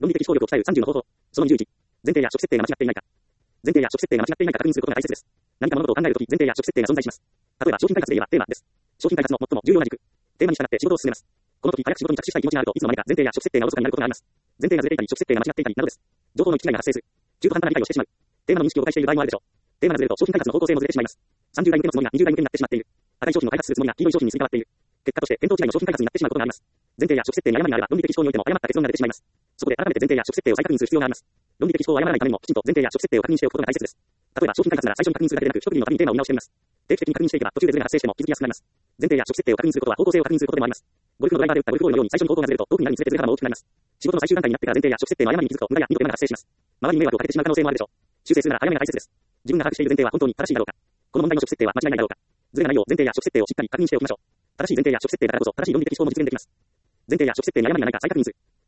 論理的思考力を鍛える30の方法。その21。前提や初期設定が間違っていないか。前提や初期設定が間違っていないか確認することが大切です。何か物事を考えるとき、前提や初期設定が存在します。例えば、商品開発で言えば、テーマです。商品開発の最も重要な軸。テーマに従って仕事を進めます。この時、早く仕事に着手したい気持ちがあるといつの間にか前提や初期設定がおろそかになることがあります。前提がずれていたり、初期設定が間違っていたりなどです。情報の行き違いが発生する。中途半端な理解をしてしまう。テーマの認識を誤解している場合もあるでしょう。テーマがずれると商品開発の方向性もずれてしまいます。30代向けのつもりが20代向けになってしまっている。赤い商品を開発するつもりが黄色い商品にすり替わっている。結果として見当違いの商品開発になってしまうことがあります。前提や初期設定に誤りがあれば論理的思考においても誤った結論が出てしまいます。そこで改めて前提や初期設定を再確認する必要があります。論理的思考を誤らないためにもきちんと前提や初期設定を確認しておくことが大切です。例えば商品開発なら最初に確認するだけでなく一区切りのたびにテーマを見直してみます。定期的に確認していけば途中でズレが発生しても気づきやすくなります。前提や初期設定を確認することは方向性を確認することでもあります。ゴルフのドライバーで打ったゴルフボールのように最初に方向がずれると遠くになるにつれてズレ幅も大きくなります。仕事の最終段階になってから前提や初期設定の誤りに気づくと無駄や二度手間が発生します。周りに迷惑をかけてしまう可能性もあるでしょう。修正するなら早めが大切です。自分が把握している前提は本当に正しいだろうか。この問題の初期設定は間違いないだろうか。ズレがないよう前提や初期設定をしっかり確認しておきましょう。正しい前提や初期設定だからこそ正しい論理的思考も実現できます。前提や初期設定に誤りがないか再確認する。前提や初期設定をしっかり確認しておきましょう。正しい前提や初期設定をしっかり確認しておきましょう。正しい前提や初期設定だからこそ正しい論理的思考も実現できます。前提や初期設定に誤りがないか再確認する。前提や初期設定をしっかり確認しておきましょう。正しい前提や初期設定だからこそ正しい論理的思考も実現できます. 前提や初期設定に誤りがないか再確認する.